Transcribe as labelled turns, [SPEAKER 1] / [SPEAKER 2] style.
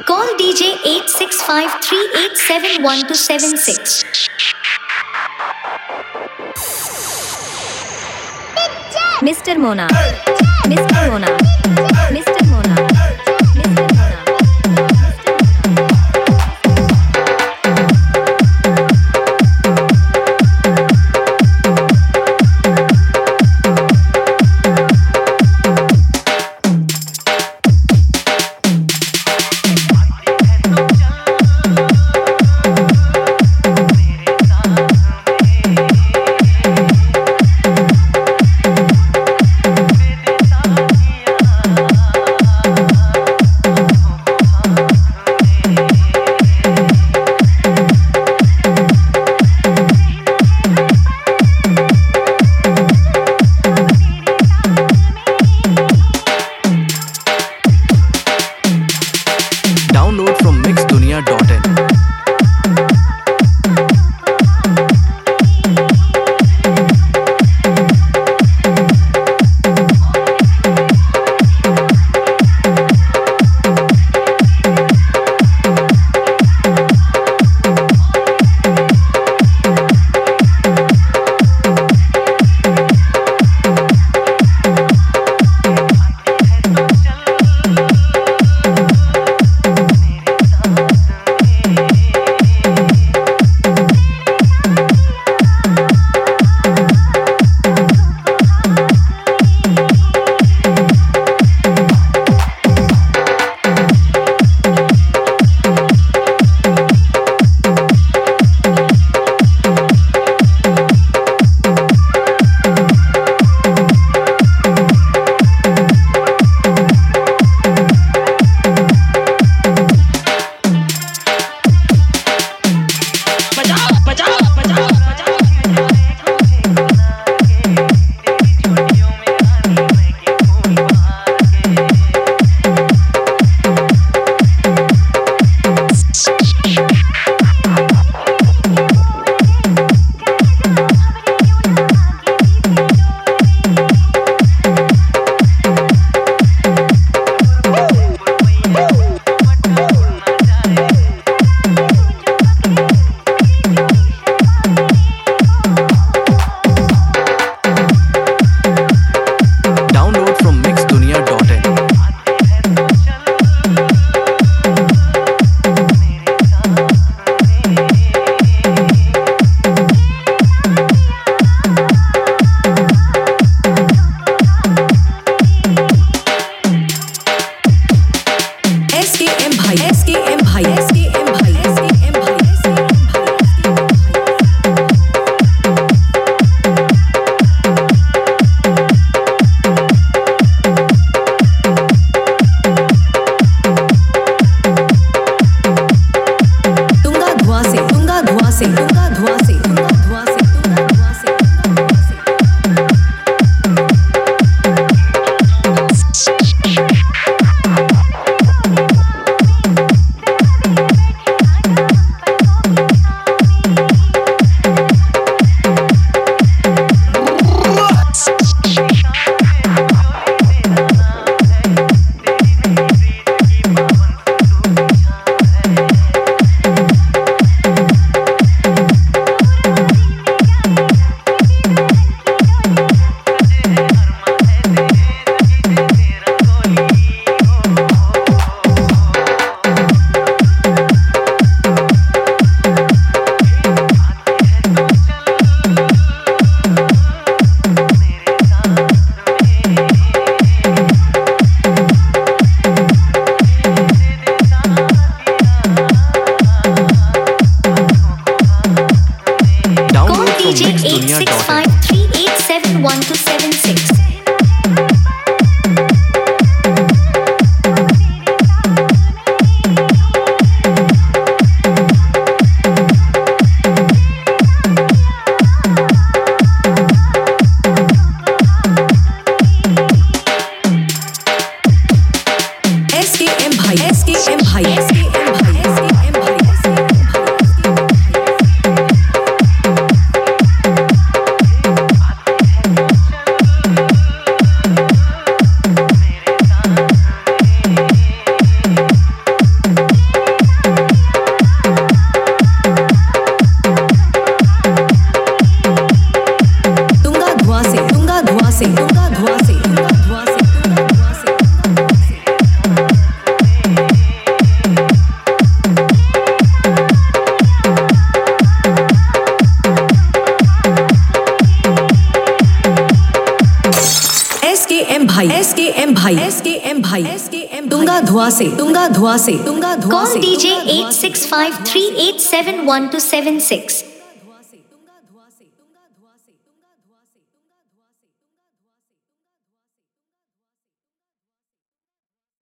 [SPEAKER 1] Call DJ 8653871276. Mr. Mona. Mr. Mona. Mr. Mona. Mr. Mona.
[SPEAKER 2] Download from mixdunia.in. Download from mixdunia.in.
[SPEAKER 3] SKM भाई SKM भाई SKM भाई SKM भाई तुंगा धुआं से तुंगा धुआं से तुंगा धुआं से तुंगा धुआं से तुंगा धुआं से
[SPEAKER 2] Download from
[SPEAKER 1] DJ
[SPEAKER 2] mixdunia.in.
[SPEAKER 1] 8653871276.
[SPEAKER 3] SKM भाई SKM भाई SKM भाई SKM भाई भाई, SKM भाई, SKM तुंगा धुआ से, तुंगा धुआ से, तुंगा धुआ
[SPEAKER 1] Call
[SPEAKER 3] से।
[SPEAKER 1] DJ 8653871276.